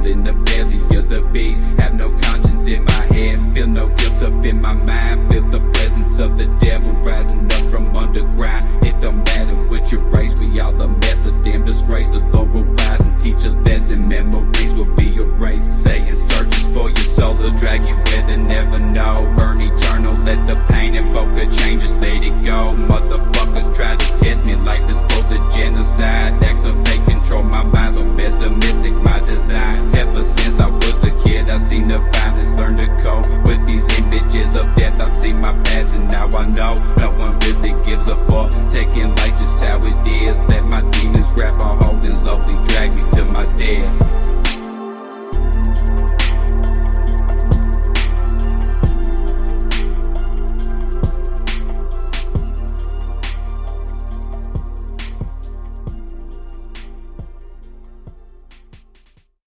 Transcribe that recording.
in the belly of the beast. Have no conscience in my head, feel no guilt up in my mind. Feel the presence of the devil rising up from underground. It don't matter what your race, we all a mess, a damn disgrace. The Lord will rise and teach a lesson, memories will be erased. Saying searches for your soul, they'll drag you